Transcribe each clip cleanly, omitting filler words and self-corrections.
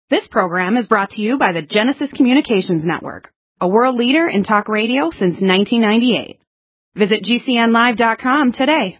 This program is brought to you by the Genesis Communications Network, a world leader in talk radio since 1998. Visit GCNlive.com today.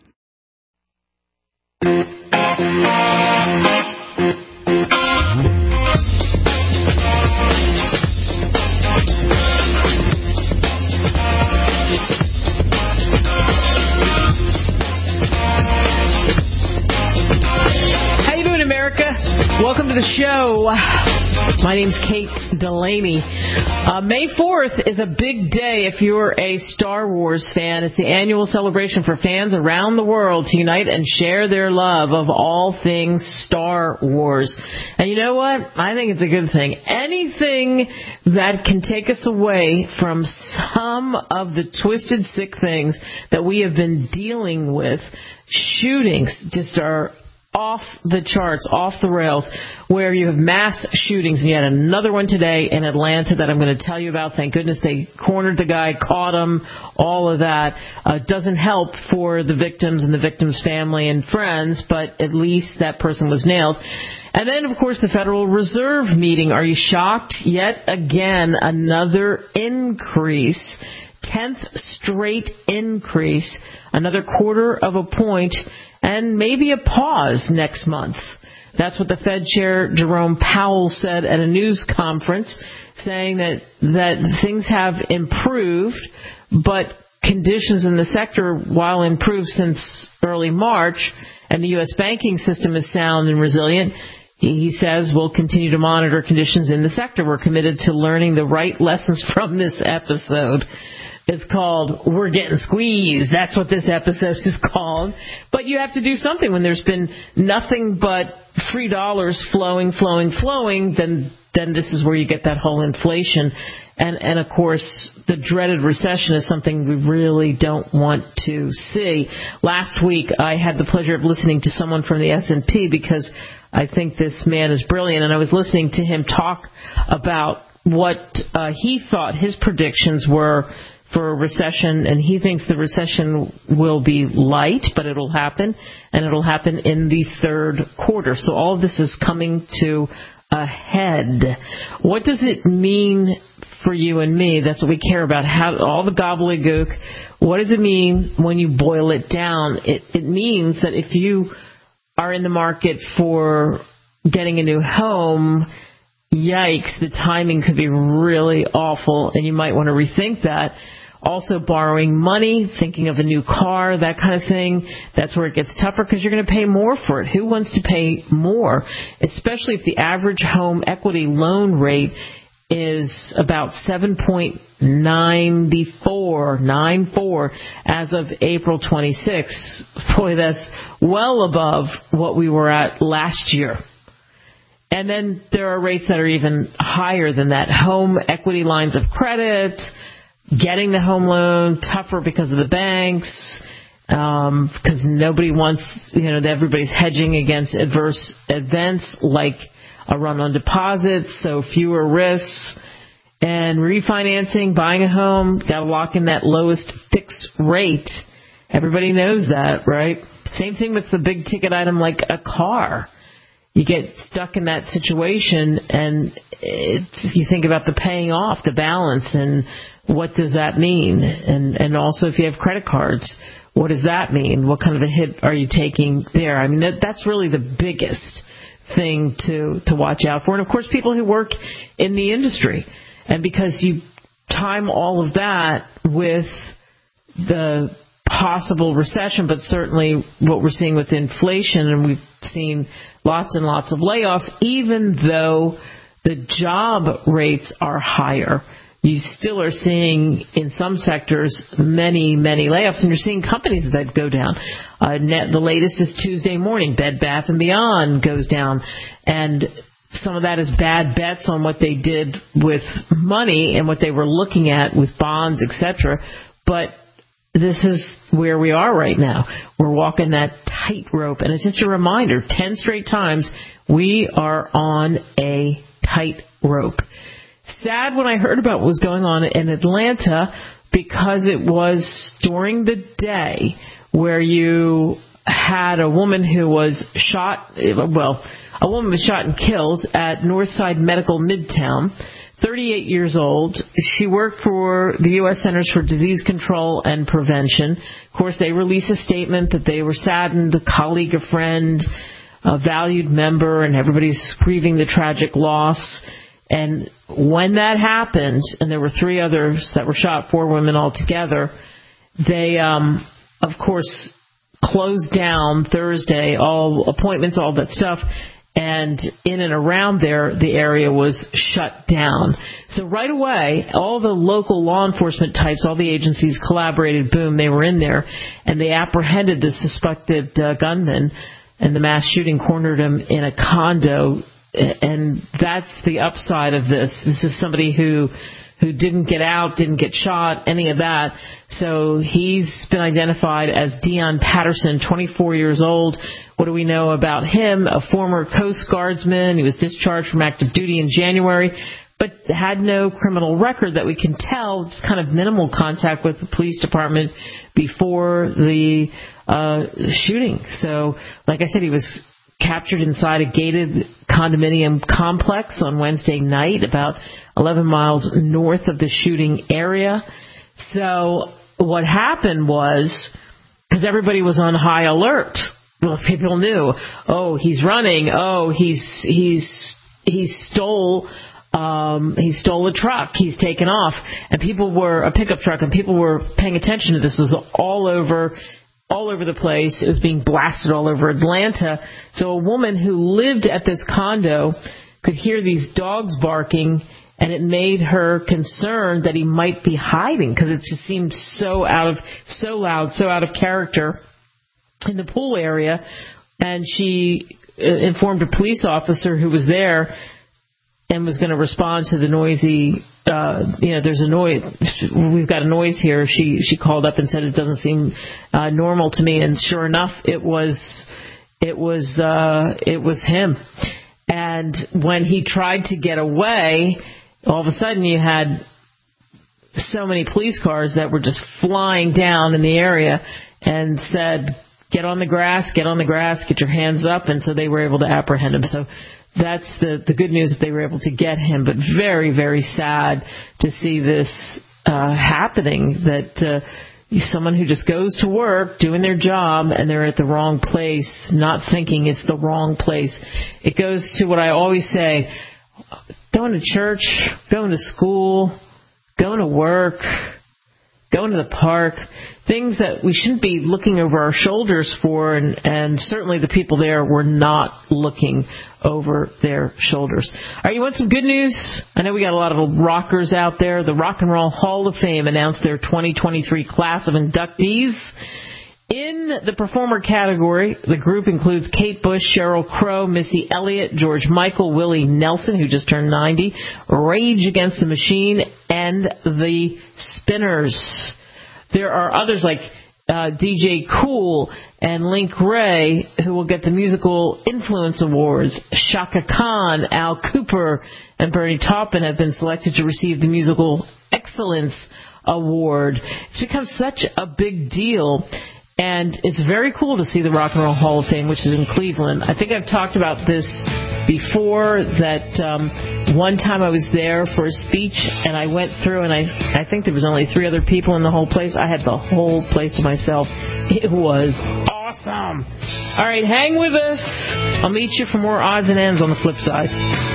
How you doing, America? Welcome to the show. My name's Kate Delaney. May 4th is a big day if you're a Star Wars fan. It's the annual celebration for fans around the world to unite and share their love of all things Star Wars. And you know what? I think it's a good thing. Anything that can take us away from some of the twisted, sick things that we have been dealing with, shootings just are off the charts, off the rails, where you have mass shootings. And you had another one today in Atlanta that I'm going to tell you about. Thank goodness they cornered the guy, caught him, all of that. Doesn't help for the victims and the victims' family and friends, but at least that person was nailed. And then, of course, the Federal Reserve meeting. Are you shocked? Yet again, another increase. 10th straight increase, another quarter of a point, and maybe a pause next month. That's what the Fed Chair Jerome Powell said at a news conference, saying that things have improved, but conditions in the sector, while improved since early March, and the U.S. banking system is sound and resilient, he says we'll continue to monitor conditions in the sector. We're committed to learning the right lessons from this episode. It's called We're Getting Squeezed. That's what this episode is called. But you have to do something when there's been nothing but free dollars flowing, then this is where you get that whole inflation. And of course, the dreaded recession is something we really don't want to see. Last week, I had the pleasure of listening to someone from the S&P because I think this man is brilliant. And I was listening to him talk about what he thought his predictions were for a recession, and he thinks the recession will be light, but it'll happen, and it'll happen in the third quarter. So all of this is coming to a head. What does it mean for you and me? That's what we care about, how all the gobbledygook. What does it mean when you boil it down? It means that if you are in the market for getting a new home, yikes, the timing could be really awful, and you might want to rethink that. Also, borrowing money, thinking of a new car, that kind of thing, that's where it gets tougher because you're going to pay more for it. Who wants to pay more? Especially if the average home equity loan rate is about 7.94 as of April 26. Boy, that's well above what we were at last year. And then there are rates that are even higher than that. Home equity lines of credit, getting the home loan, tougher because of the banks, because nobody wants, everybody's hedging against adverse events like a run on deposits, so fewer risks. And refinancing, buying a home, got to lock in that lowest fixed rate. Everybody knows that, right? Same thing with the big ticket item like a car. You get stuck in that situation, and you think about the paying off, the balance, and what does that mean? And also if you have credit cards, what does that mean? What kind of a hit are you taking there? I mean, that's really the biggest thing to watch out for. And, of course, people who work in the industry. And because you time all of that with the possible recession, but certainly what we're seeing with inflation, and we've seen lots and lots of layoffs, even though the job rates are higher. You still are seeing in some sectors many, many layoffs, and you're seeing companies that go down. The latest is Tuesday morning. Bed Bath & Beyond goes down, and some of that is bad bets on what they did with money and what they were looking at with bonds, etc. But this is where we are right now. We're walking that tightrope, and it's just a reminder, 10 straight times, we are on a tightrope. Sad when I heard about what was going on in Atlanta, because it was during the day where you had a woman who was shot, a woman was shot and killed at Northside Medical Midtown, 38 years old. She worked for the U.S. Centers for Disease Control and Prevention. Of course, they released a statement that they were saddened, a colleague, a friend, a valued member, and everybody's grieving the tragic loss. And when that happened, and there were 3 others that were shot, 4 women altogether, they, of course, closed down Thursday, all appointments, all that stuff, and in and around there, the area was shut down. So right away, all the local law enforcement types, all the agencies collaborated, boom, they were in there, and they apprehended the suspected gunman, and the mass shooting cornered him in a condo, and that's the upside of this. This is somebody who didn't get out, didn't get shot, any of that. So he's been identified as Dion Patterson, 24 years old. What do we know about him? A former Coast Guardsman. He was discharged from active duty in January, but had no criminal record that we can tell. It's kind of minimal contact with the police department before the shooting. So, like I said, he was captured inside a gated condominium complex on Wednesday night, about 11 miles north of the shooting area. So what happened was, because everybody was on high alert, well, people knew, oh, he's running, oh, he stole a truck, he's taken off, and people were a pickup truck, and people were paying attention to this. It was all over the place. It was being blasted all over Atlanta. So a woman who lived at this condo could hear these dogs barking, and it made her concerned that he might be hiding, because it just seemed so loud, so out of character in the pool area. And she informed a police officer who was there and was going to respond to the noisy, there's a noise, we've got a noise here. She called up and said, it doesn't seem normal to me. And sure enough, it was him. And when he tried to get away, all of a sudden you had so many police cars that were just flying down in the area and said, get on the grass, get your hands up. And so they were able to apprehend him. So that's the good news, that they were able to get him. But very, very sad to see this happening, that someone who just goes to work, doing their job, and they're at the wrong place, not thinking it's the wrong place. It goes to what I always say, going to church, going to school, going to work, going to the park, things that we shouldn't be looking over our shoulders for, and certainly the people there were not looking over their shoulders. All right, you want some good news? I know we got a lot of rockers out there. The Rock and Roll Hall of Fame announced their 2023 class of inductees. In the performer category, the group includes Kate Bush, Sheryl Crow, Missy Elliott, George Michael, Willie Nelson, who just turned 90, Rage Against the Machine, and the Spinners. There are others like DJ Cool and Link Ray, who will get the Musical Influence Awards. Shaka Khan, Al Cooper, and Bernie Taupin have been selected to receive the Musical Excellence Award. It's become such a big deal. And it's very cool to see the Rock and Roll Hall of Fame, which is in Cleveland. I think I've talked about this before, that one time I was there for a speech, and I went through, and I think there was only 3 other people in the whole place. I had the whole place to myself. It was awesome. All right, hang with us. I'll meet you for more odds and ends on the flip side.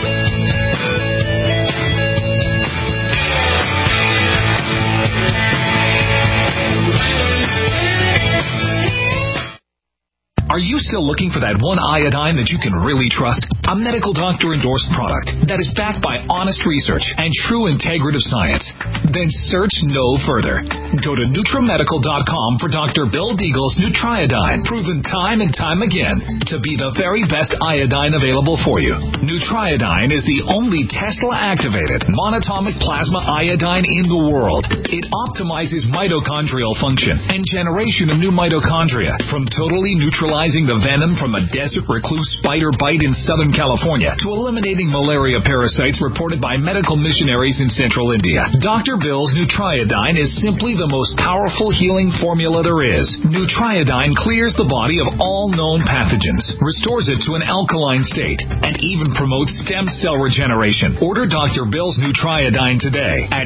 Are you still looking for that one iodine that you can really trust? A medical doctor endorsed product that is backed by honest research and true integrative science? Then search no further. Go to NutriMedical.com for Dr. Bill Deagle's Nutriodine, proven time and time again to be the very best iodine available for you. Nutriodine is the only Tesla-activated monatomic plasma iodine in the world. It optimizes mitochondrial function and generation of new mitochondria from totally neutralized neutralizing the venom from a desert recluse spider bite in Southern California to eliminating malaria parasites reported by medical missionaries in Central India. Dr. Bill's Nutriodine is simply the most powerful healing formula there is. Nutriodine clears the body of all known pathogens, restores it to an alkaline state, and even promotes stem cell regeneration. Order Dr. Bill's Nutriodine today at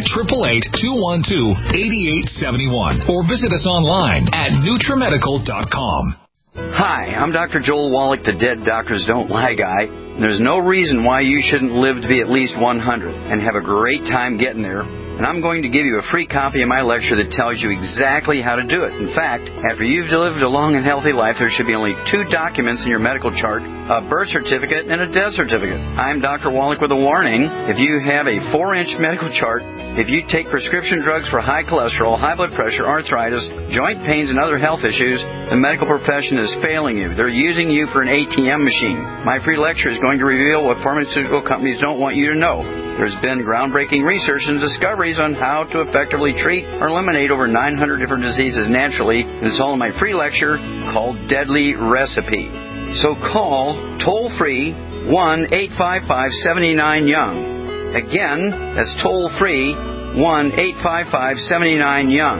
888-212-8871 or visit us online at NutriMedical.com. Hi, I'm Dr. Joel Wallach, the Dead Doctors Don't Lie guy. There's no reason why you shouldn't live to be at least 100 and have a great time getting there. And I'm going to give you a free copy of my lecture that tells you exactly how to do it. In fact, after you've lived a long and healthy life, there should be only 2 documents in your medical chart, a birth certificate and a death certificate. I'm Dr. Wallach with a warning. If you have a 4-inch medical chart, if you take prescription drugs for high cholesterol, high blood pressure, arthritis, joint pains, and other health issues, the medical profession is failing you. They're using you for an ATM machine. My free lecture is going to reveal what pharmaceutical companies don't want you to know. There's been groundbreaking research and discoveries on how to effectively treat or eliminate over 900 different diseases naturally. And it's all in my free lecture called Deadly Recipe. So call toll-free 1-855-79-YOUNG. Again, that's toll-free 1-855-79-YOUNG.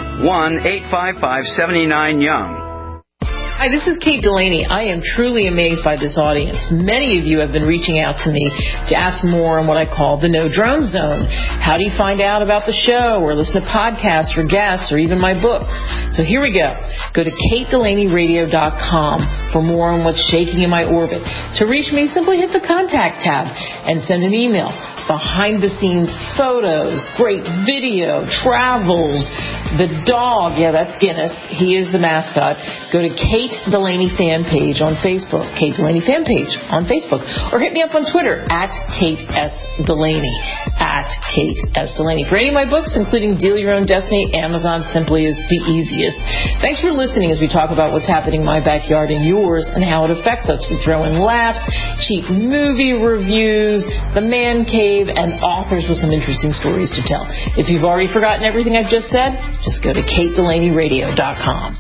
1-855-79-YOUNG. Hi, this is Kate Delaney. I am truly amazed by this audience. Many of you have been reaching out to me to ask more on what I call the No Drone Zone. How do you find out about the show or listen to podcasts or guests or even my books? So here we go. Go to KateDelaneyRadio.com for more on what's shaking in my orbit. To reach me, simply hit the contact tab and send an email. Behind-the-scenes photos, great video, travels, the dog, yeah, that's Guinness. He is the mascot. Go to Kate Delaney fan page on Facebook, Kate Delaney fan page on Facebook, or hit me up on Twitter at Kate S. Delaney, at Kate S. Delaney. For any of my books, including Deal Your Own Destiny, Amazon simply is the easiest. Thanks for listening as we talk about what's happening in my backyard and yours and how it affects us. We throw in laughs, cheap movie reviews, the man cave, and authors with some interesting stories to tell. If you've already forgotten everything I've just said, just go to KateDelaneyRadio.com.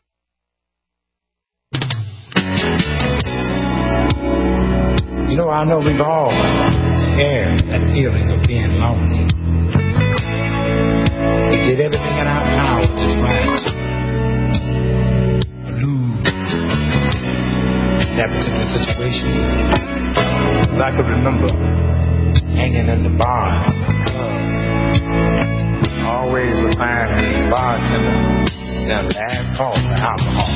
You know, I know we've all shared that feeling of being lonely. We did everything in our power to try to elude that particular situation. As I could remember hanging in the bars, always would find the bartender their last call for alcohol.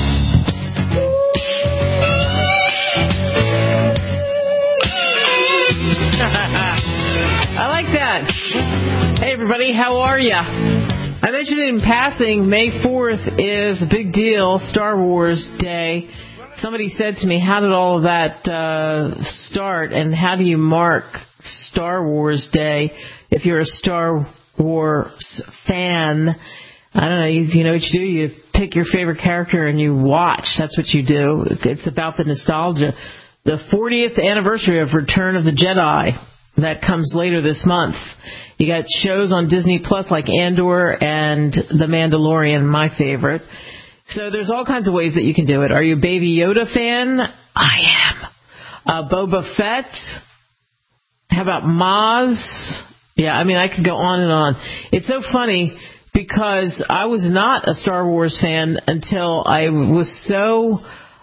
I like that. Hey, everybody, how are ya? I mentioned it in passing, May 4th is a big deal, Star Wars Day. Somebody said to me, how did all of that start, and how do you mark Star Wars Day if you're a Star Wars fan? I don't know, you know what you do? You pick your favorite character and you watch. That's what you do. It's about the nostalgia. The 40th anniversary of Return of the Jedi, that comes later this month. You got shows on Disney Plus like Andor and The Mandalorian, my favorite. So there's all kinds of ways that you can do it. Are you a Baby Yoda fan? I am. Boba Fett? How about Maz? Yeah, I mean, I could go on and on. It's so funny because I was not a Star Wars fan until I was so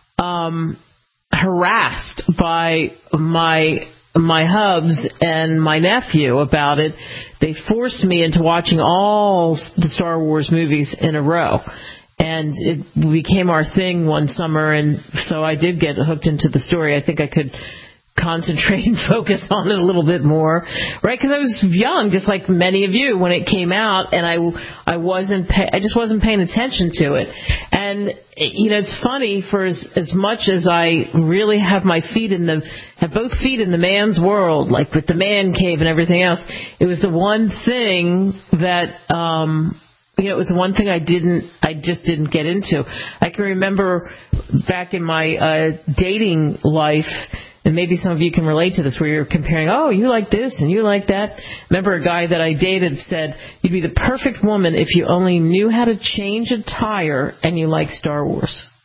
harassed by my hubs and my nephew about it. They forced me into watching all the Star Wars movies in a row. And it became our thing one summer, and so I did get hooked into the story. I think I could concentrate and focus on it a little bit more, right? Because I was young, just like many of you, when it came out, and I just wasn't paying attention to it. And you know, it's funny, for as much as I really have both feet in the man's world, like with the man cave and everything else, it was the one thing that it was the one thing I just didn't get into. I can remember back in my dating life, and maybe some of you can relate to this, where you're comparing, oh, you like this and you like that. Remember a guy that I dated said, you'd be the perfect woman if you only knew how to change a tire and you like Star Wars.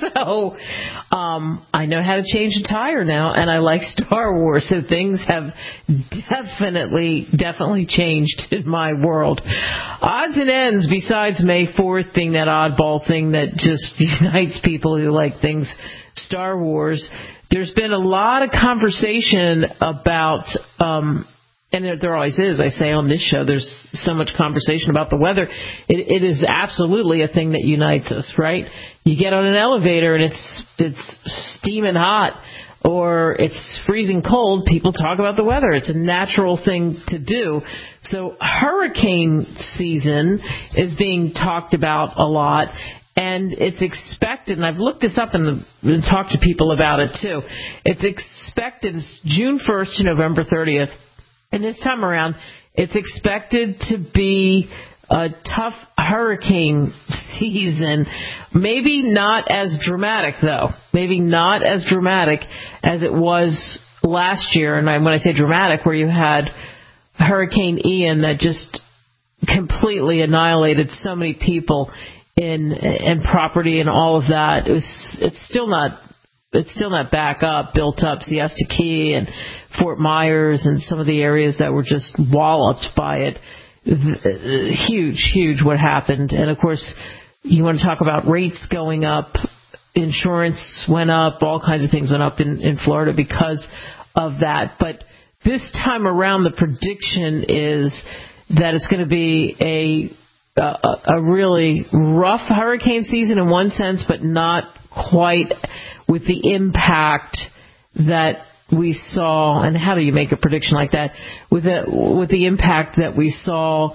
So I know how to change a tire now, and I like Star Wars, so things have definitely changed in my world. Odds and ends, besides May 4th being that oddball thing that just unites people who like things Star Wars, there's been a lot of conversation about, and there always is, I say on this show, there's so much conversation about the weather. It is absolutely a thing that unites us, right? You get on an elevator and it's steaming hot or it's freezing cold, people talk about the weather. It's a natural thing to do. So hurricane season is being talked about a lot. And it's expected, and I've looked this up and talked to people about it too, it's expected June 1st to November 30th. And this time around, it's expected to be a tough hurricane season. Maybe not as dramatic, though. Maybe not as dramatic as it was last year. And when I say dramatic, where you had Hurricane Ian that just completely annihilated so many people in property and all of that. It's still not back up, built up. Siesta Key and Fort Myers and some of the areas that were just walloped by it. Huge what happened. And of course, you want to talk about rates going up, insurance went up, all kinds of things went up in Florida because of that. But this time around, the prediction is that it's going to be a really rough hurricane season in one sense, but not quite with the impact that we saw. And how do you make a prediction like that? With the impact that we saw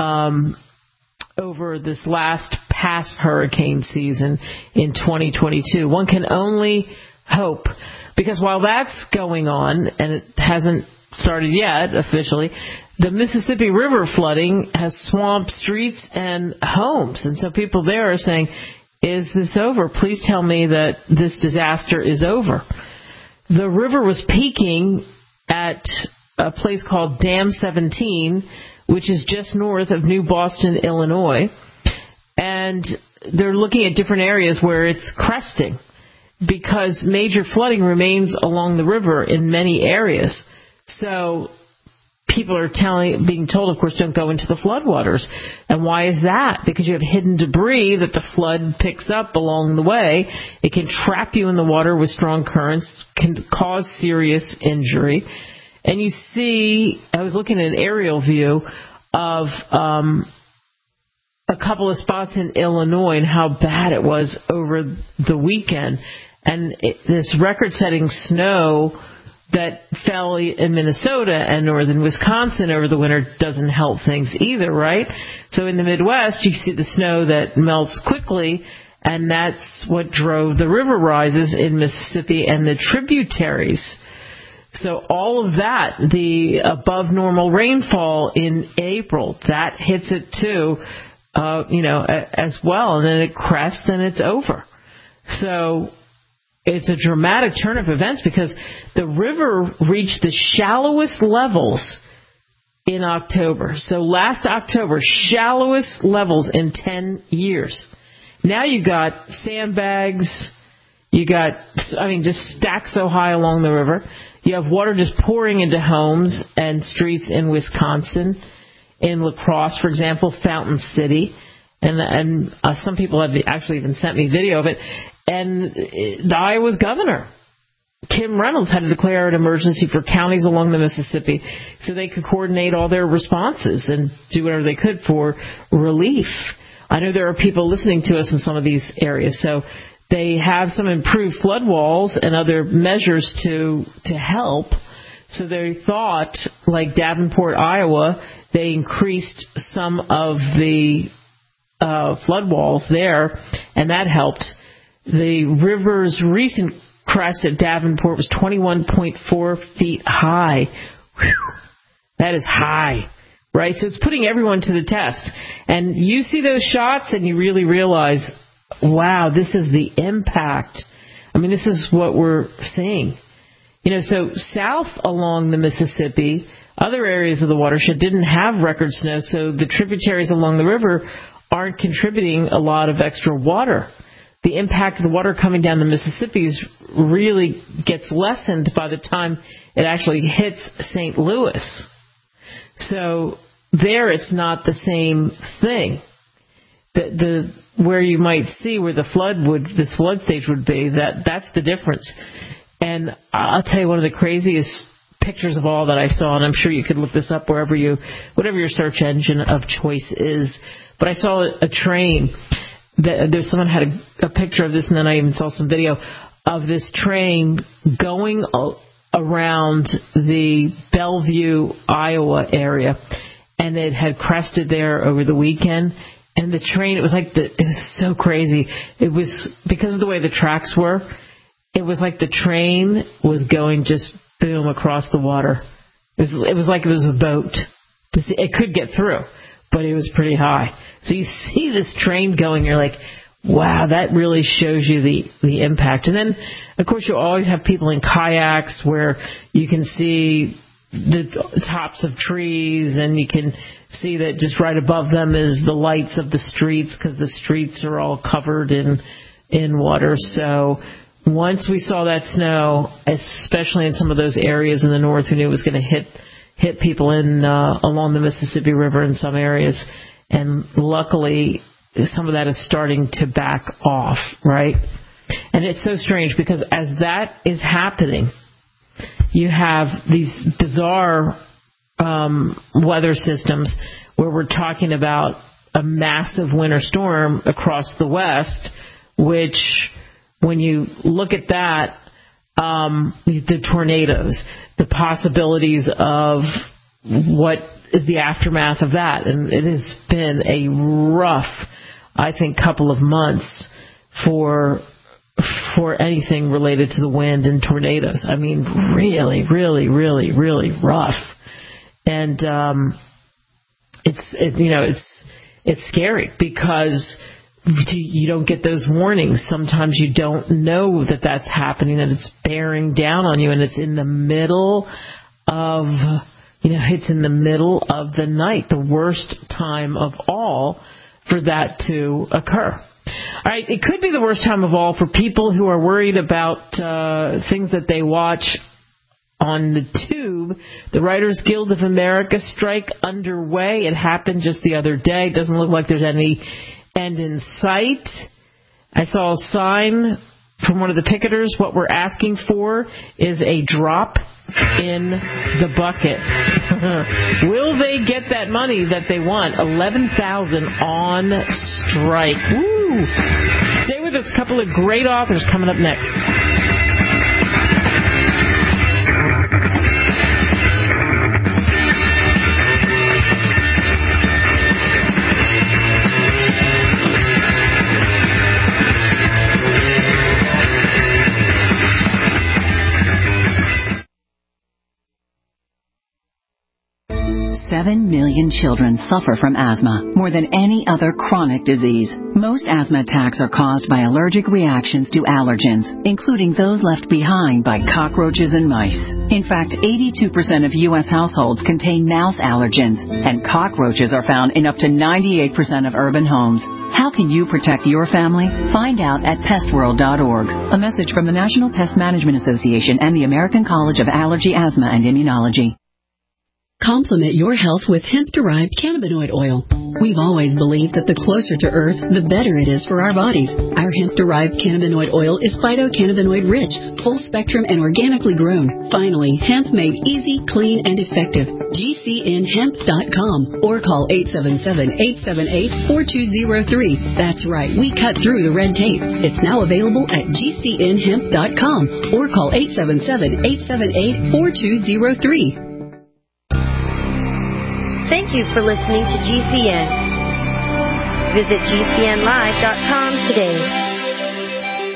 over this past hurricane season in 2022. One can only hope, because while that's going on, and it hasn't started yet officially, the Mississippi River flooding has swamped streets and homes. And so people there are saying, is this over? Please tell me that this disaster is over. The river was peaking at a place called Dam 17, which is just north of New Boston, Illinois. And they're looking at different areas where it's cresting because major flooding remains along the river in many areas. So people are being told, of course, don't go into the floodwaters. And why is that? Because you have hidden debris that the flood picks up along the way. It can trap you in the water with strong currents, can cause serious injury. And you see, I was looking at an aerial view of a couple of spots in Illinois and how bad it was over the weekend. And this record-setting snow that fell in Minnesota and northern Wisconsin over the winter doesn't help things either, right? So in the Midwest, you see the snow that melts quickly, and that's what drove the river rises in Mississippi and the tributaries. So all of that, the above normal rainfall in April, that hits it too, as well. And then it crests and it's over. So it's a dramatic turn of events because the river reached the shallowest levels in October. So last October, shallowest levels in 10 years. Now you got sandbags, just stacked so high along the river. You have water just pouring into homes and streets in Wisconsin, in La Crosse, for example, Fountain City. And some people have actually even sent me video of it. And the Iowa's governor, Kim Reynolds, had to declare an emergency for counties along the Mississippi so they could coordinate all their responses and do whatever they could for relief. I know there are people listening to us in some of these areas, so they have some improved flood walls and other measures to help. So they thought, like Davenport, Iowa, they increased some of the flood walls there, and that helped. The river's recent crest at Davenport was 21.4 feet high. Whew. That is high, right? So it's putting everyone to the test. And you see those shots and you really realize, wow, this is the impact. I mean, this is what we're seeing. So south along the Mississippi, other areas of the watershed didn't have record snow, so the tributaries along the river aren't contributing a lot of extra water. the impact of the water coming down the Mississippi really gets lessened by the time it actually hits St. Louis. So there it's not the same thing. The where you might see where the this flood stage would be, that's the difference. And I'll tell you, one of the craziest pictures of all that I saw, and I'm sure you could look this up whatever your search engine of choice is, but I saw a train. There's someone had a picture of this, and then I even saw some video of this train going around the Bellevue, Iowa area, and it had crested there over the weekend. And the train, it was so crazy. It was, because of the way the tracks were, it was like the train was going just boom across the water. It was like it was a boat. It could get through, but it was pretty high. So you see this train going, you're like, wow, that really shows you the impact. And then, of course, you always have people in kayaks where you can see the tops of trees, and you can see that just right above them is the lights of the streets, because the streets are all covered in water. So once we saw that snow, especially in some of those areas in the north, we knew it was going to hit people along the Mississippi River in some areas. And luckily, some of that is starting to back off, right? And it's so strange, because as that is happening, you have these bizarre weather systems where we're talking about a massive winter storm across the west, which, when you look at that, the tornadoes, the possibilities of what is the aftermath of that. And it has been a rough, I think, couple of months for anything related to the wind and tornadoes. I mean, really, really, really, really rough. And it's scary, because you don't get those warnings. Sometimes you don't know that that's happening, that it's bearing down on you, and it's in the middle of the night, the worst time of all for that to occur. All right, it could be the worst time of all for people who are worried about things that they watch on the tube. The Writers Guild of America strike underway. It happened just the other day. It doesn't look like there's any end in sight. I saw a sign from one of the picketers. What we're asking for is a drop in the bucket. Will they get that money that they want? 11,000 on strike. Woo! Stay with us. A couple of great authors coming up next. 7 million children suffer from asthma, more than any other chronic disease. Most asthma attacks are caused by allergic reactions to allergens, including those left behind by cockroaches and mice. In fact, 82% of U.S. households contain mouse allergens, and cockroaches are found in up to 98% of urban homes. How can you protect your family? Find out at pestworld.org. A message from the National Pest Management Association and the American College of Allergy, Asthma, and Immunology. Complement your health with hemp-derived cannabinoid oil. We've always believed that the closer to Earth, the better it is for our bodies. Our hemp-derived cannabinoid oil is phytocannabinoid-rich, full-spectrum, and organically grown. Finally, hemp made easy, clean, and effective. GCNhemp.com or call 877-878-4203. That's right, we cut through the red tape. It's now available at GCNhemp.com or call 877-878-4203. Thank you for listening to GCN. Visit GCNlive.com today.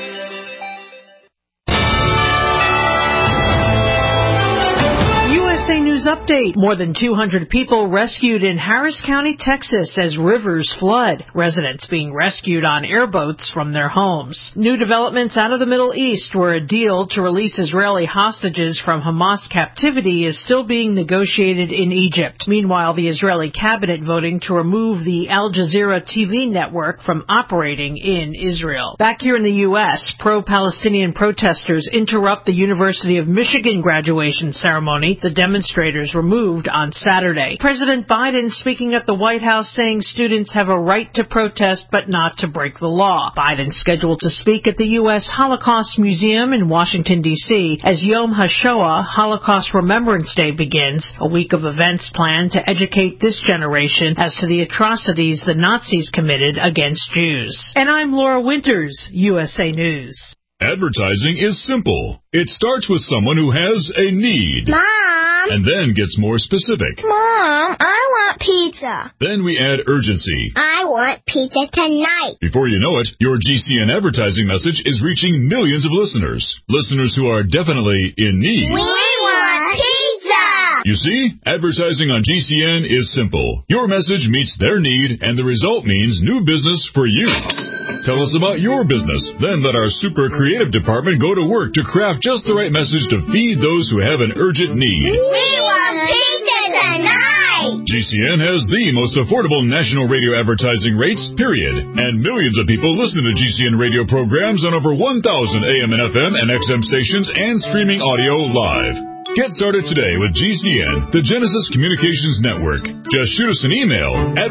USA USA News Update. More than 200 people rescued in Harris County, Texas as rivers flood. Residents being rescued on airboats from their homes. New developments out of the Middle East, where a deal to release Israeli hostages from Hamas captivity is still being negotiated in Egypt. Meanwhile, the Israeli cabinet voting to remove the Al Jazeera TV network from operating in Israel. Back here in the U.S., pro-Palestinian protesters interrupt the University of Michigan graduation ceremony the demonstrators removed on Saturday. President Biden speaking at the White House saying students have a right to protest but not to break the law. Biden scheduled to speak at the U.S. Holocaust Museum in Washington, D.C. as Yom HaShoah, Holocaust Remembrance Day, begins, a week of events planned to educate this generation as to the atrocities the Nazis committed against Jews. And I'm Laura Winters, USA News. Advertising is simple. It starts with someone who has a need. Mom! And then gets more specific. Mom, I want pizza. Then we add urgency. I want pizza tonight. Before you know it, your GCN advertising message is reaching millions of listeners. Listeners who are definitely in need. We want pizza! You see, advertising on GCN is simple. Your message meets their need, and the result means new business for you. Tell us about your business. Then let our super creative department go to work to craft just the right message to feed those who have an urgent need. We want pizza tonight! GCN has the most affordable national radio advertising rates, period. And millions of people listen to GCN radio programs on over 1,000 AM and FM and XM stations and streaming audio live. Get started today with GCN, the Genesis Communications Network. Just shoot us an email,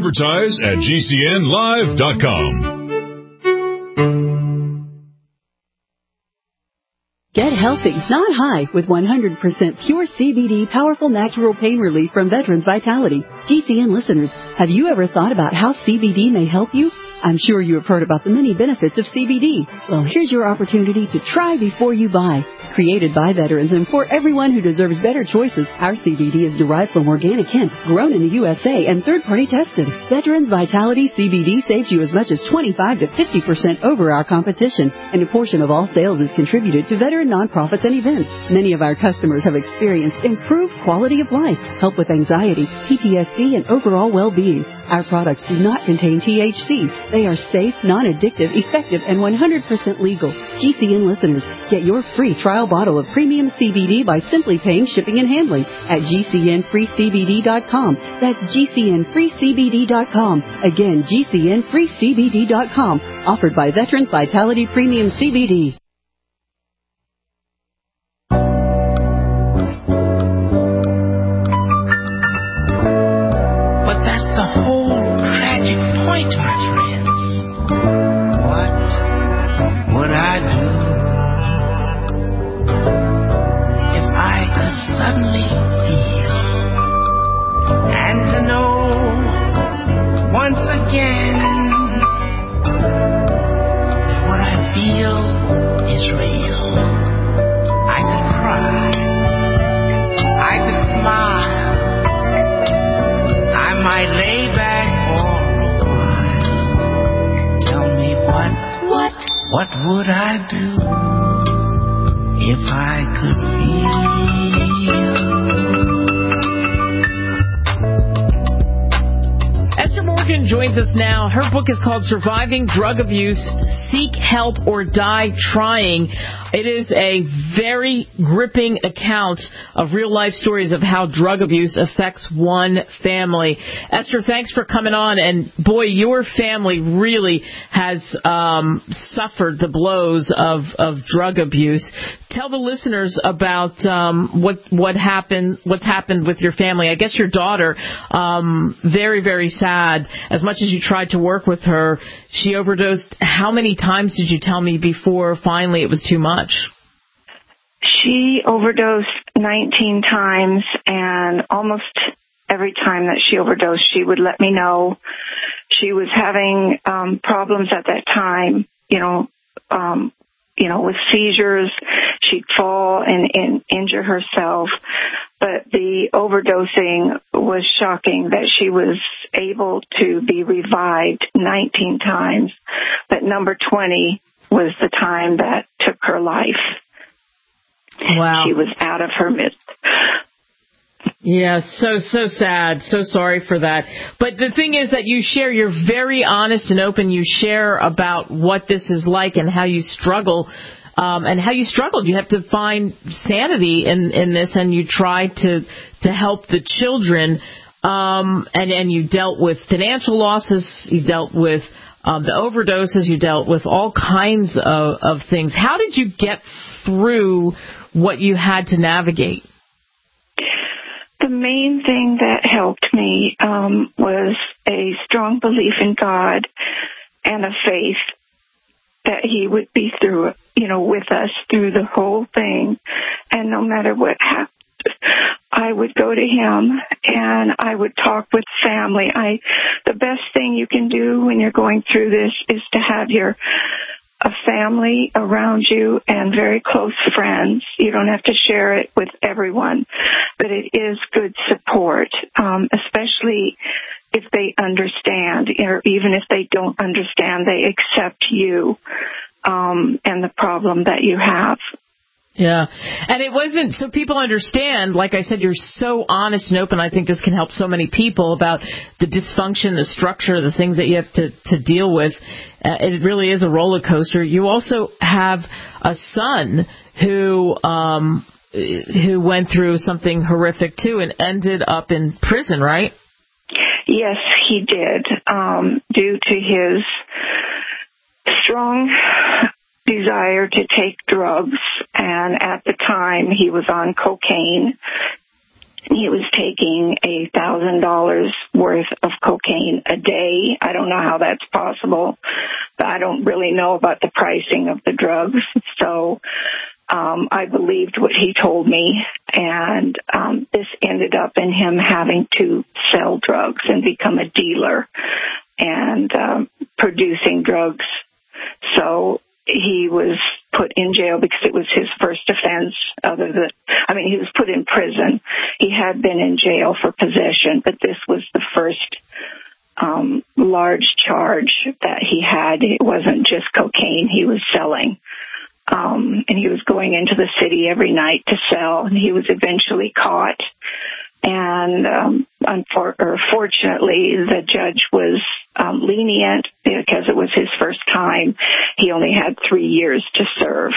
advertise@gcnlive.com. Get healthy, not high, with 100% pure CBD powerful natural pain relief from Veterans Vitality. GCN listeners, have you ever thought about how CBD may help you? I'm sure you have heard about the many benefits of CBD. Well, here's your opportunity to try before you buy. Created by veterans and for everyone who deserves better choices, our CBD is derived from organic hemp, grown in the USA and third-party tested. Veterans Vitality CBD saves you as much as 25 to 50% over our competition, and a portion of all sales is contributed to veteran nonprofits and events. Many of our customers have experienced improved quality of life, help with anxiety, PTSD, and overall well-being. Our products do not contain THC. They are safe, non-addictive, effective, and 100% legal. GCN listeners, get your free trial bottle of premium CBD by simply paying shipping and handling at GCNFreeCBD.com. That's GCNFreeCBD.com. Again, GCNFreeCBD.com. Offered by Veterans Vitality Premium CBD. But that's the whole tragic point, my friends. What would I do if I could suddenly feel and to know once again that what I feel is real? I could cry, I could smile, I might lay back for a while. Tell me what would I do if I could feel? Esther Morgan joins us now. Her book is called Surviving Drug Abuse, Seek Help or Die Trying. It is a very gripping account of real-life stories of how drug abuse affects one family. Esther, thanks for coming on. And, boy, your family really has suffered the blows of drug abuse. Tell the listeners about what's happened with your family. I guess your daughter, very, very sad. As much as you tried to work with her, she overdosed. How many times did you tell me before finally it was too much? She overdosed 19 times, and almost every time that she overdosed, she would let me know. She was having problems at that time, with seizures. She'd fall and injure herself. But the overdosing was shocking, that she was able to be revived 19 times. But number 20 was the time that took her life. Wow. She was out of her midst. Yeah, so sad. So sorry for that. But the thing is that you're very honest and open. You share about what this is like and how you struggle, and how you struggled. You have to find sanity in this, and you try to help the children. And you dealt with financial losses. You dealt with the overdoses. You dealt with all kinds of things. How did you get through what you had to navigate? The main thing that helped me was a strong belief in God and a faith that He would be through, with us through the whole thing. And no matter what happened, I would go to Him and I would talk with family. The best thing you can do when you're going through this is to have a family around you and very close friends. You don't have to share it with everyone, but it is good support, especially if they understand, or even if they don't understand, they accept you and the problem that you have. Yeah. And it wasn't, so people understand, like I said, you're so honest and open. I think this can help so many people about the dysfunction, the structure, the things that you have to deal with. It really is a roller coaster. You also have a son who went through something horrific too and ended up in prison, right? Yes, he did, due to his strong desire to take drugs, and at the time he was on cocaine. He was taking $1,000 worth of cocaine a day. I don't know how that's possible, but I don't really know about the pricing of the drugs. So I believed what he told me, and this ended up in him having to sell drugs and become a dealer and producing drugs. So he was put in jail because it was his first offense. He was put in prison. He had been in jail for possession, but this was the first large charge that he had. It wasn't just cocaine he was selling. And he was going into the city every night to sell, and he was eventually caught. And fortunately, the judge was lenient because it was his first time. He only had 3 years to serve.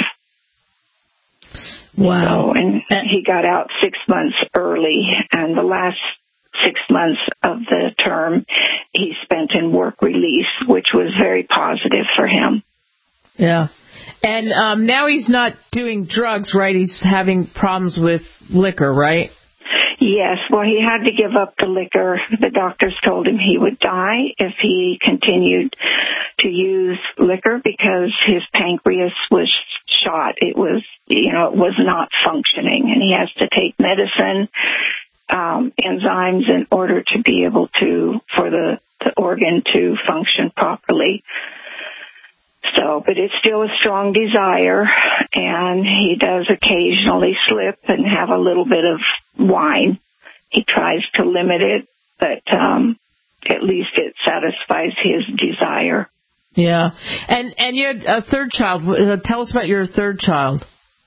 Wow. So, and he got out 6 months early, and the last 6 months of the term he spent in work release, which was very positive for him. Yeah. And now he's not doing drugs, right? He's having problems with liquor, right? Yes, well, he had to give up the liquor. The doctors told him he would die if he continued to use liquor because his pancreas was shot. It was, it was not functioning, and he has to take medicine, enzymes in order to be able for the organ to function properly. So, but it's still a strong desire, and he does occasionally slip and have a little bit of wine. He tries to limit it, but at least it satisfies his desire. Yeah. And you had a third child. Tell us about your third child.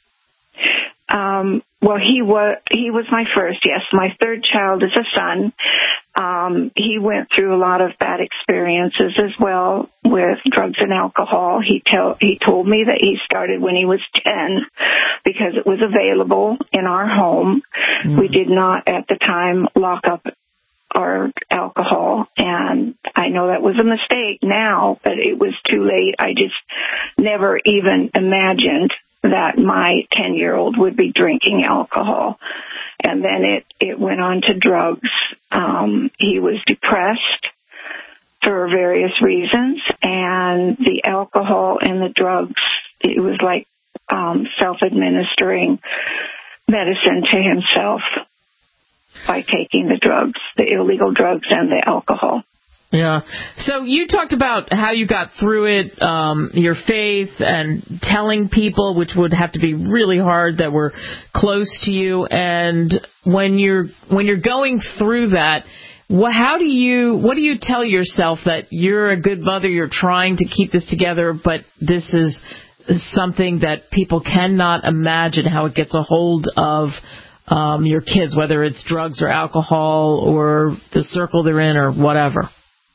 Well, he was my first, yes. My third child is a son. He went through a lot of bad experiences as well with drugs and alcohol. He told me that he started when he was 10 because it was available in our home. Mm-hmm. We did not at the time lock up our alcohol, and I know that was a mistake now, but it was too late. I just never even imagined that my 10-year-old would be drinking alcohol. And then it went on to drugs. He was depressed for various reasons, and the alcohol and the drugs, it was like self-administering medicine to himself by taking the drugs, the illegal drugs and the alcohol. Yeah. So you talked about how you got through it, your faith and telling people, which would have to be really hard, that were close to you. And when you're going through that, what do you tell yourself that you're a good mother, you're trying to keep this together, but this is something that people cannot imagine how it gets a hold of your kids, whether it's drugs or alcohol or the circle they're in or whatever?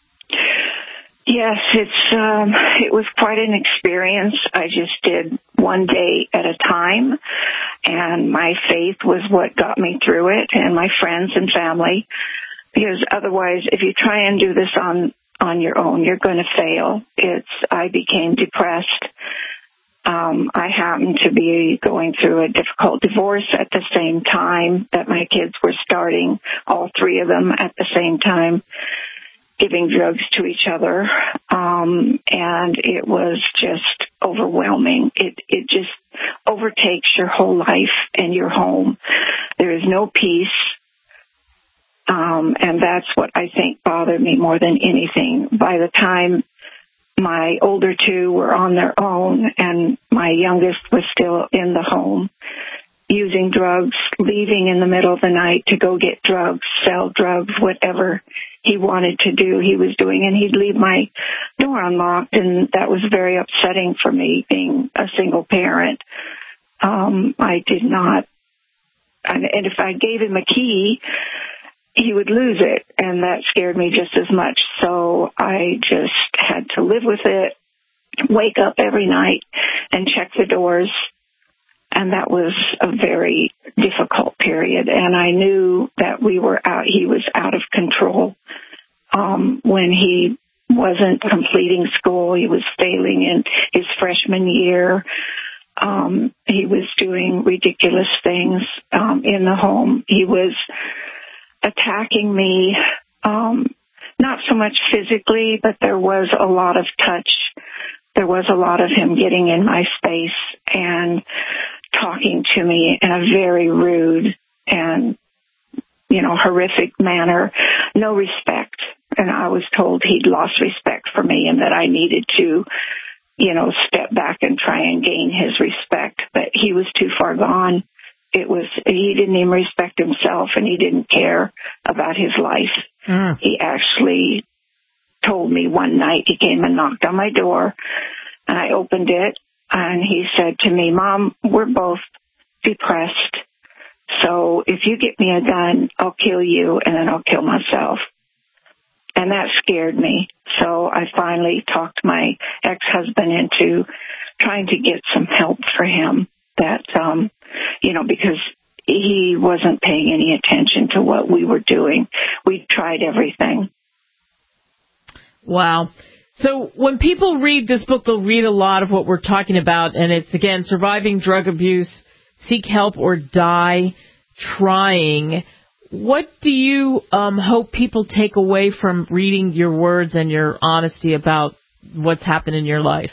Yes, it was quite an experience. I just did one day at a time, and my faith was what got me through it, and my friends and family, because otherwise, if you try and do this on your own, you're going to fail. I became depressed. I happened to be going through a difficult divorce at the same time that my kids were starting, all three of them at the same time, giving drugs to each other. And it was just overwhelming. It just overtakes your whole life and your home. There is no peace. And that's what I think bothered me more than anything. By the time my older two were on their own and my youngest was still in the home, using drugs, leaving in the middle of the night to go get drugs, sell drugs, whatever he wanted to do, he was doing, and he'd leave my door unlocked, and that was very upsetting for me, being a single parent. I did not, and if I gave him a key, he would lose it, and that scared me just as much. So I just had to live with it, wake up every night and check the doors. And that was a very difficult period. And I knew that he was out of control. When he wasn't completing school, he was failing in his freshman year. He was doing ridiculous things in the home. He was attacking me, not so much physically, but there was a lot of touch. There was a lot of him getting in my space and talking to me in a very rude and, horrific manner. No respect. And I was told he'd lost respect for me and that I needed to, step back and try and gain his respect. But he was too far gone. He didn't even respect himself, and he didn't care about his life. He actually told me one night, he came and knocked on my door, and I opened it, and he said to me, "Mom, we're both depressed, so if you get me a gun, I'll kill you, and then I'll kill myself." And that scared me. So I finally talked my ex-husband into trying to get some help for him, that, because he wasn't paying any attention to what we were doing. We tried everything. Wow. So when people read this book, they'll read a lot of what we're talking about, and it's, again, Surviving Drug Abuse, Seek Help or Die Trying. What do you hope people take away from reading your words and your honesty about what's happened in your life?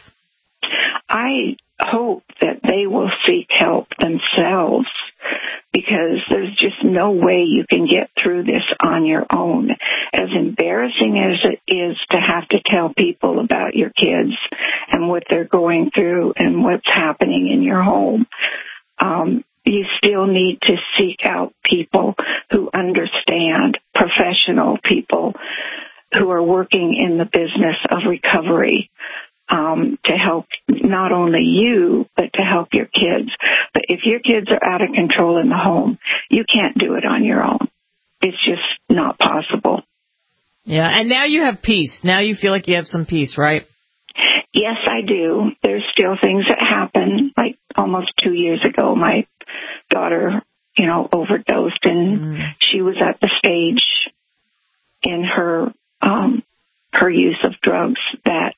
I hope that they will seek help themselves, because there's just no way you can get through this on your own. As embarrassing as it is to have to tell people about your kids and what they're going through and what's happening in your home, you still need to seek out people who understand, professional people who are working in the business of recovery, to help not only you, but to help your kids. But if your kids are out of control in the home, you can't do it on your own. It's just not possible. Yeah, and now you have peace. Now you feel like you have some peace, right? Yes, I do. There's still things that happen. Like almost 2 years ago, my daughter, overdosed, and she was at the stage in her use of drugs that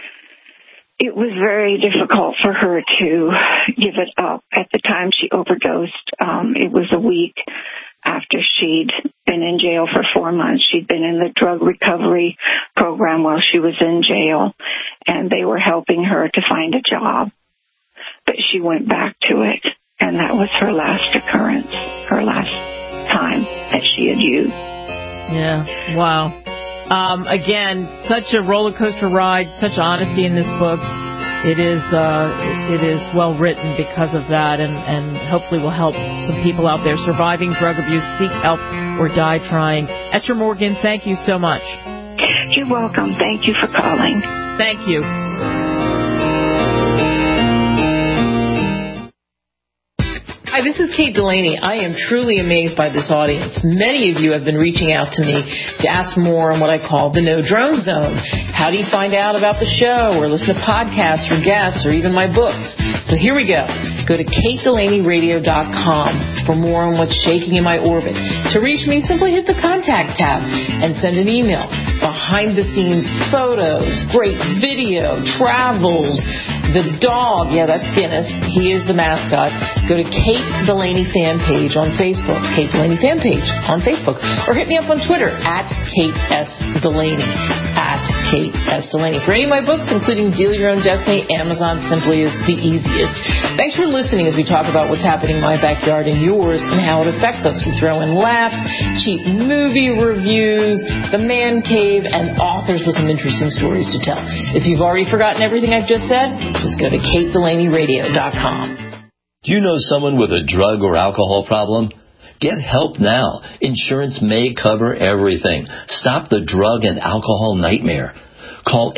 it was very difficult for her to give it up. At the time she overdosed, it was a week after she'd been in jail for 4 months. She'd been in the drug recovery program while she was in jail, and they were helping her to find a job. But she went back to it, and that was her last occurrence, her last time that she had used. Yeah, wow. Again, such a roller coaster ride, such honesty in this book. It is well written because of that, and hopefully will help some people out there surviving drug abuse, seek help, or die trying. Esther Morgan, thank you so much. You're welcome. Thank you for calling. Thank you. I Hi, this is Kate Delaney. I am truly amazed by this audience. Many of you have been reaching out to me to ask more on what I call the No Drone Zone. How do you find out about the show or listen to podcasts or guests or even my books? So here we go. Go to KateDelaneyRadio.com for more on what's shaking in my orbit. To reach me, simply hit the contact tab and send an email. Behind the scenes photos, great video, travels, the dog, yeah, that's Guinness. He is the mascot. Go to Kate Delaney fan page on Facebook. Kate Delaney fan page on Facebook. Or hit me up on Twitter at Kate S. Delaney. At Kate S. Delaney. For any of my books, including Deal Your Own Destiny, Amazon simply is the easiest. Thanks for listening as we talk about what's happening in my backyard and yours and how it affects us. We throw in laughs, cheap movie reviews, the man cave, and authors with some interesting stories to tell. If you've already forgotten everything I've just said, just go to KateDelaneyRadio.com. Do you know someone with a drug or alcohol problem? Get help now. Insurance may cover everything. Stop the drug and alcohol nightmare. Call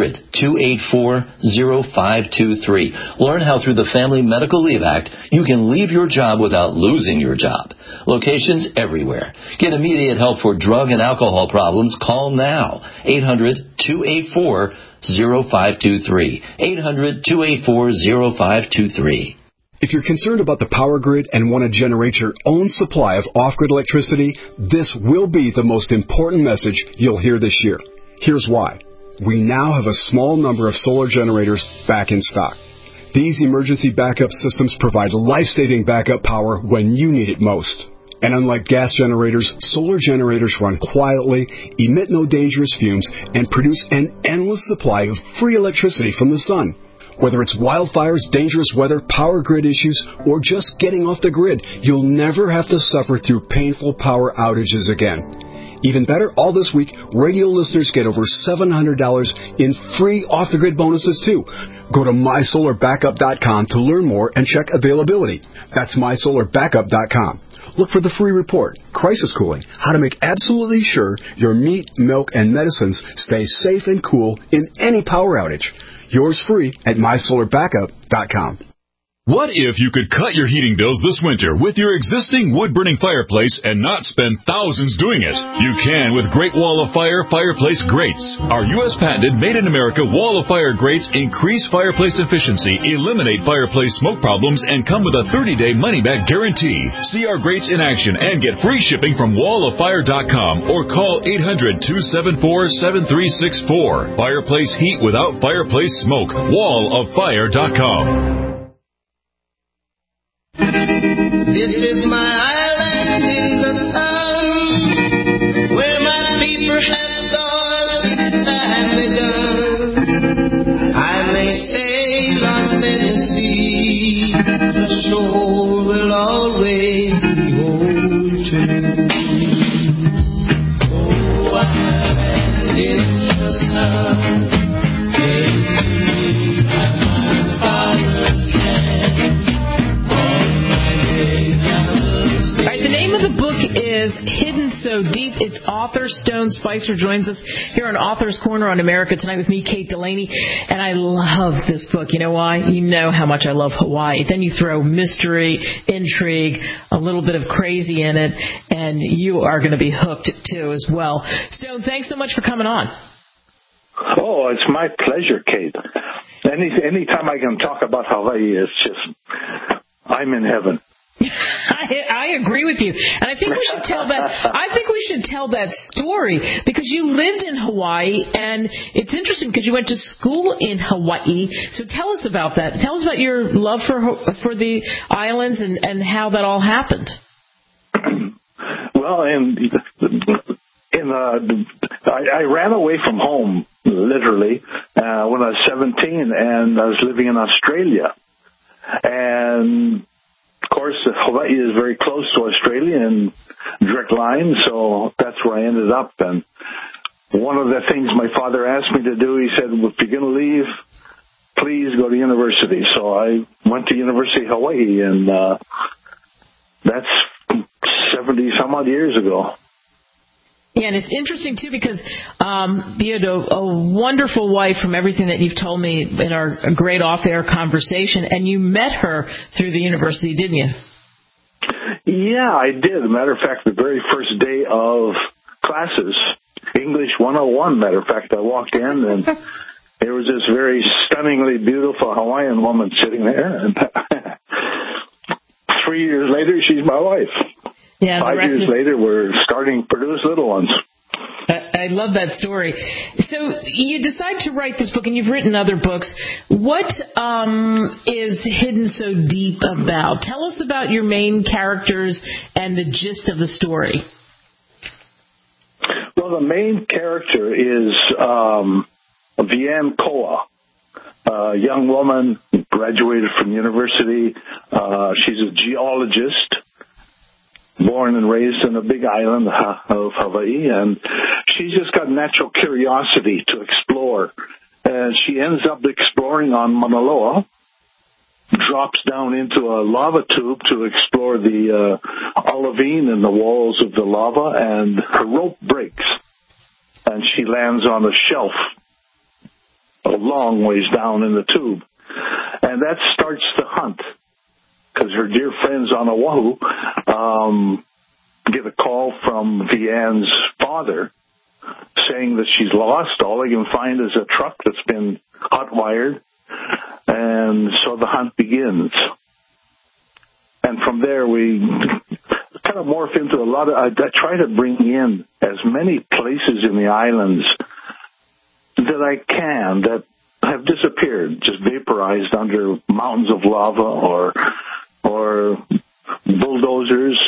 800-284-0523. Learn how through the Family Medical Leave Act you can leave your job without losing your job. Locations everywhere. Get immediate help for drug and alcohol problems. Call now. 800-284-0523. 800-284-0523. If you're concerned about the power grid and want to generate your own supply of off-grid electricity, this will be the most important message you'll hear this year. Here's why. We now have a small number of solar generators back in stock. These emergency backup systems provide life-saving backup power when you need it most. And unlike gas generators, solar generators run quietly, emit no dangerous fumes, and produce an endless supply of free electricity from the sun. Whether it's wildfires, dangerous weather, power grid issues, or just getting off the grid, you'll never have to suffer through painful power outages again. Even better, all this week, radio listeners get over $700 in free off-the-grid bonuses, too. Go to MySolarBackup.com to learn more and check availability. That's MySolarBackup.com. Look for the free report, Crisis Cooling, how to make absolutely sure your meat, milk, and medicines stay safe and cool in any power outage. Yours free at MySolarBackup.com. What if you could cut your heating bills this winter with your existing wood-burning fireplace and not spend thousands doing it? You can with Great Wall of Fire fireplace grates. Our U.S. patented made-in-America Wall of Fire grates increase fireplace efficiency, eliminate fireplace smoke problems, and come with a 30-day money-back guarantee. See our grates in action and get free shipping from walloffire.com or call 800-274-7364. Fireplace heat without fireplace smoke. walloffire.com. This is my island in the sun, where my people have sought since time begun. I may sail on many seas, the shore will always be home to me. Oh, island in the sun, gave to me by my father's hand. All right, the name of the book is Hidden So Deep. Its author, Stone Spicer, joins us here on Author's Corner on America Tonight with me, Kate Delaney. And I love this book. You know why? You know how much I love Hawaii. Then you throw mystery, intrigue, a little bit of crazy in it, and you are going to be hooked, too, as well. Stone, thanks so much for coming on. Oh, it's my pleasure, Kate. Anytime I can talk about Hawaii, it's just, I'm in heaven. I agree with you, and I think we should tell that. I think we should tell that story because you lived in Hawaii, and it's interesting because you went to school in Hawaii. So tell us about that. Tell us about your love for the islands and how that all happened. Well, I ran away from home literally when I was 17, and I was living in Australia, and of course, Hawaii is very close to Australia in direct line, so that's where I ended up. And one of the things my father asked me to do, he said, if you're going to leave, please go to university. So I went to University of Hawaii, and that's 70-some-odd years ago. Yeah, and it's interesting, too, because you had a wonderful wife from everything that you've told me in our great off-air conversation, and you met her through the university, didn't you? Yeah, I did. As a matter of fact, the very first day of classes, English 101, matter of fact, I walked in and there was this very stunningly beautiful Hawaiian woman sitting there. And 3 years later, she's my wife. Yeah, 5 years later, we're starting to produce little ones. I love that story. So you decide to write this book, and you've written other books. What is Hidden So Deep about? Tell us about your main characters and the gist of the story. Well, the main character is Vianne Koa, a young woman, graduated from university. She's a geologist, born and raised in a big island of Hawaii, and she's just got natural curiosity to explore. And she ends up exploring on Mauna Loa, drops down into a lava tube to explore the olivine in the walls of the lava, and her rope breaks, and she lands on a shelf a long ways down in the tube. And that starts the hunt, because her dear friends on Oahu get a call from Vianne's father saying that she's lost. All they can find is a truck that's been hot-wired, and so the hunt begins. And from there, we kind of morph into a lot of... I try to bring in as many places in the islands that I can that have disappeared, just vaporized under mountains of lava or bulldozers.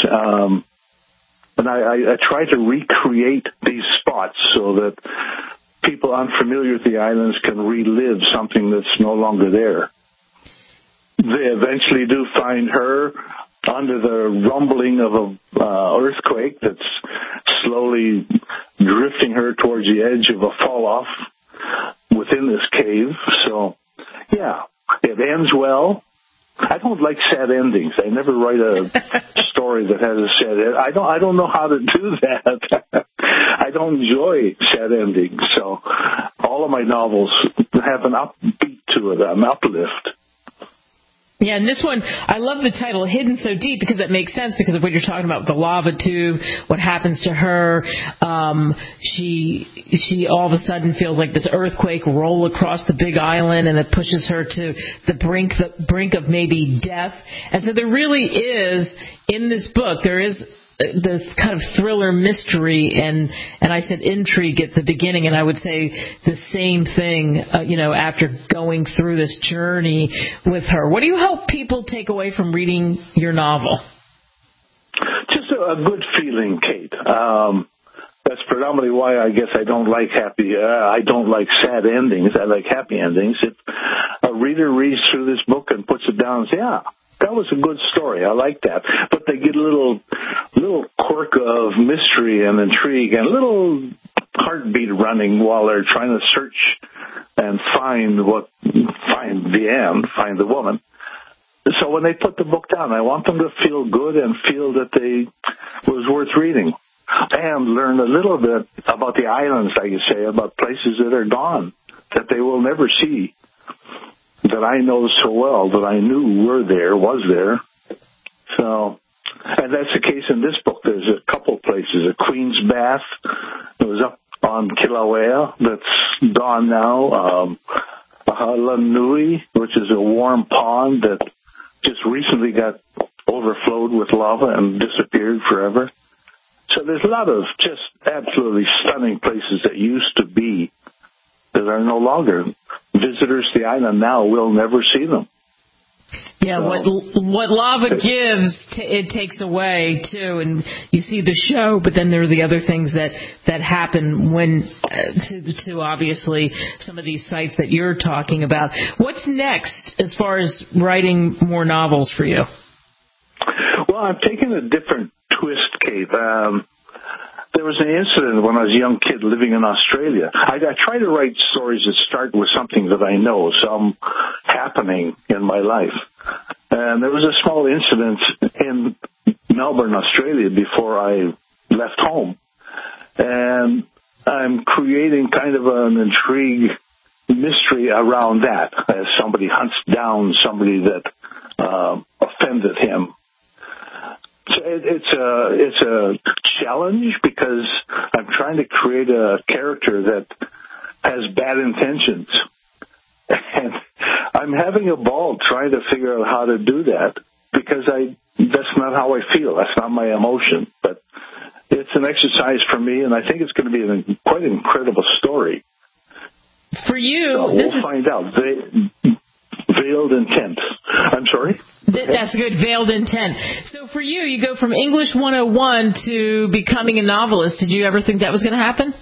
And I try to recreate these spots so that people unfamiliar with the islands can relive something that's no longer there. They eventually do find her under the rumbling of an earthquake that's slowly drifting her towards the edge of a fall-off within this cave. So, yeah, it ends well. I don't like sad endings. I never write a story that has a sad end. I don't know how to do that. I don't enjoy sad endings. So all of my novels have an upbeat to it, an uplift. Yeah, and this one, I love the title, Hidden So Deep, because that makes sense because of what you're talking about, the lava tube, what happens to her. She all of a sudden feels like this earthquake roll across the big island, and it pushes her to the brink of maybe death. And so there really is, in this book, there is this kind of thriller mystery and I said intrigue at the beginning, and I would say the same thing, after going through this journey with her. What do you hope people take away from reading your novel? Just a good feeling, Kate. That's predominantly why I guess I don't like sad endings. I like happy endings. If a reader reads through this book and puts it down and says, yeah, that was a good story. I like that. But they get a little quirk of mystery and intrigue and a little heartbeat running while they're trying to search and find the woman. So when they put the book down, I want them to feel good and feel that it was worth reading. And learn a little bit about the islands, like you say, about places that are gone, that they will never see, that I know so well, that I knew was there. So, and that's the case in this book. There's a couple places. A Queen's Bath, it was up on Kilauea, that's gone now. Halanui, which is a warm pond that just recently got overflowed with lava and disappeared forever. So there's a lot of just absolutely stunning places that used to be that are no longer. Visitors to the island now will never see them. Yeah, what lava gives, it takes away, too. And you see the show, but then there are the other things that happen when to obviously some of these sites that you're talking about. What's next as far as writing more novels for you? Well, I'm taking a different twist, Kate. There was an incident when I was a young kid living in Australia. I try to write stories that start with something that I know, some happening in my life. And there was a small incident in Melbourne, Australia, before I left home. And I'm creating kind of an intrigue mystery around that, as somebody hunts down somebody that offended him. So it's a challenge because I'm trying to create a character that has bad intentions. And I'm having a ball trying to figure out how to do that because that's not how I feel. That's not my emotion. But it's an exercise for me, and I think it's going to be quite an incredible story. For you, so we'll find out. Veiled intent. I'm sorry? That's good, veiled intent. So for you, you go from English 101 to becoming a novelist. Did you ever think that was going to happen?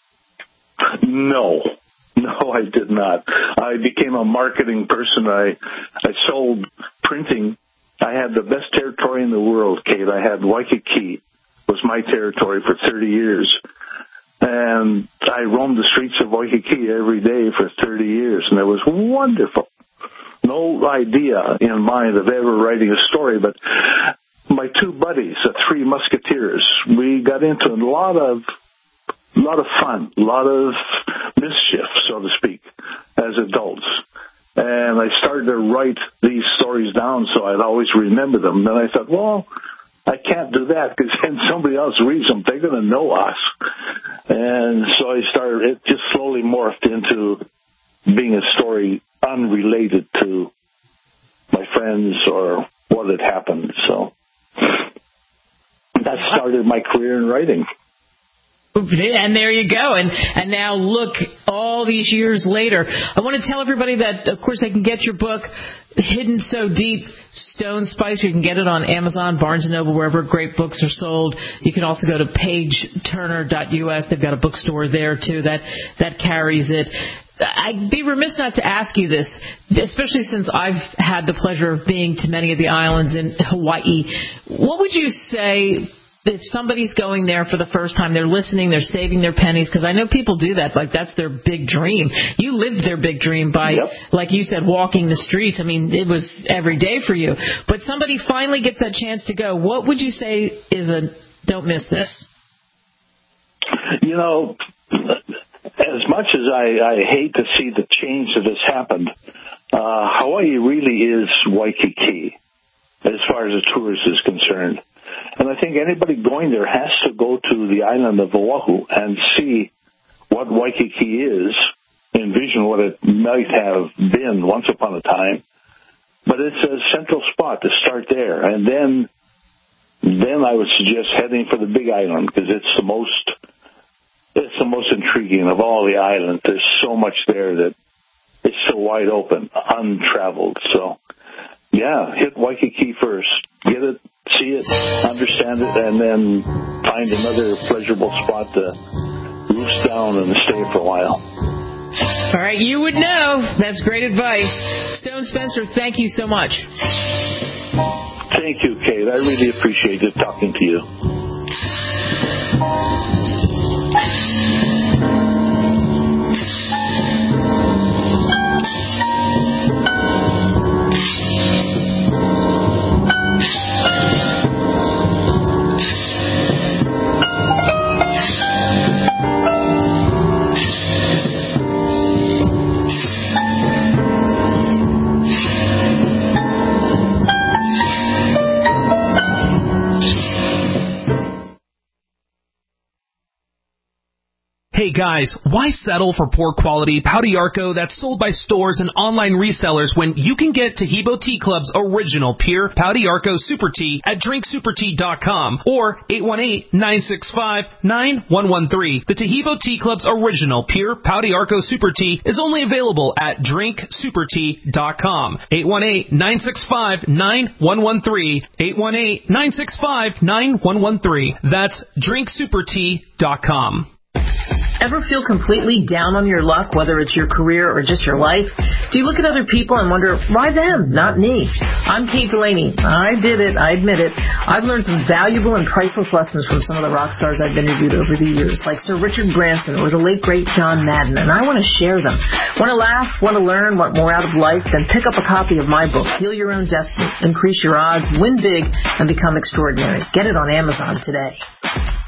No, I did not. I became a marketing person. I sold printing. I had the best territory in the world, Kate. I had Waikiki was my territory for 30 years. And I roamed the streets of Waikiki every day for 30 years, and it was wonderful. No idea in mind of ever writing a story, but my two buddies, the Three Musketeers, we got into a lot of fun, a lot of mischief, so to speak, as adults. And I started to write these stories down so I'd always remember them. And I thought, well, I can't do that because then somebody else reads them. They're going to know us. And so it just slowly morphed into being a story unrelated to my friends or what had happened. So that started my career in writing. And there you go. And now look, all these years later, I want to tell everybody that, of course, they can get your book, Hidden So Deep, Stone Spice. You can get it on Amazon, Barnes & Noble, wherever great books are sold. You can also go to pageturner.us. They've got a bookstore there, too, that carries it. I'd be remiss not to ask you this, especially since I've had the pleasure of being to many of the islands in Hawaii. What would you say if somebody's going there for the first time, they're listening, they're saving their pennies, because I know people do that, like that's their big dream. You lived their big dream by, like you said, walking the streets. I mean, it was every day for you. But somebody finally gets that chance to go. What would you say is don't miss this? You know, as much as I hate to see the change that has happened, Hawaii really is Waikiki as far as the tourist is concerned. And I think anybody going there has to go to the island of Oahu and see what Waikiki is, envision what it might have been once upon a time. But it's a central spot to start there. And then I would suggest heading for the Big Island because it's the most intriguing of all the islands. There's so much there that it's so wide open, untraveled. So, yeah, hit Waikiki first. Get it, see it, understand it, and then find another pleasurable spot to roost down and stay for a while. All right, you would know. That's great advice. Stone Spencer, thank you so much. Thank you, Kate. I really appreciate it talking to you. Hey guys, why settle for poor quality Pau d'Arco that's sold by stores and online resellers when you can get Taheebo Tea Club's original pure Pau d'Arco Super Tea at drinksupertea.com or 818-965-9113. The Taheebo Tea Club's original pure Pau d'Arco Super Tea is only available at drinksupertea.com. 818-965-9113. 818-965-9113. That's drinksupertea.com. Ever feel completely down on your luck, whether it's your career or just your life? Do you look at other people and wonder, why them, not me? I'm Kate Delaney. I did it. I admit it. I've learned some valuable and priceless lessons from some of the rock stars I've interviewed over the years, like Sir Richard Branson or the late, great John Madden, and I want to share them. Want to laugh? Want to learn? Want more out of life? Then pick up a copy of my book, Heal Your Own Destiny, Increase Your Odds, Win Big, and Become Extraordinary. Get it on Amazon today.